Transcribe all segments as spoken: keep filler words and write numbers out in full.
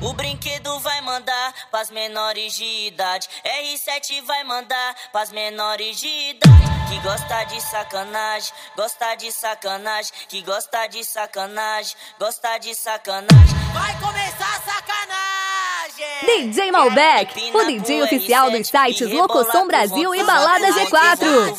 O brinquedo vai mandar pras menores de idade. R sete vai mandar pras menores de idade. Que gosta de sacanagem, gosta de sacanagem. Que gosta de sacanagem, gosta de sacanagem. Vai começar a sacanagem. D J Malbec, o D J oficial dos sites Locosom Brasil e Balada G quatro.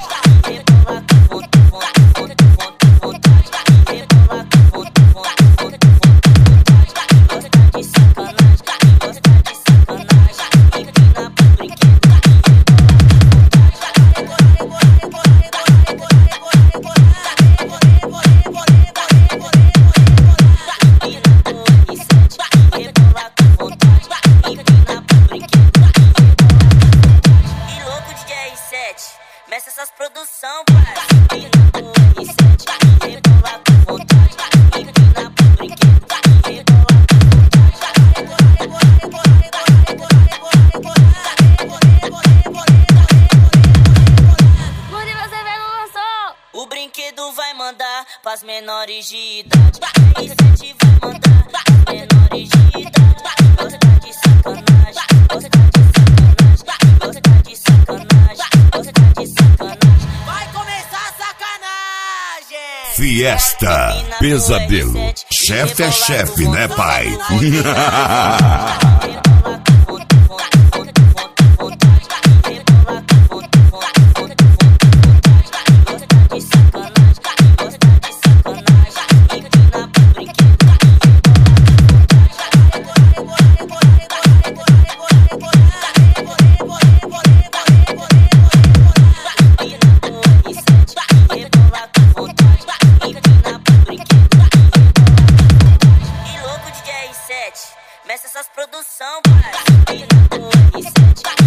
Meça essas produção, pai. R sete, rebola com vontade. Empina pro brinquedo, rebola com Onde você vê no lançou? O brinquedo vai mandar pras menores de idade. R sete vai mandar pras menores de idade. Gosta de sacanagem, gosta de sacanagem, gosta de sacanagem, gosta de sacanagem. Vai começar a sacanagem. Fiesta, pesadelo. Chefe é chefe, né, pai? Meça essas produção, pai.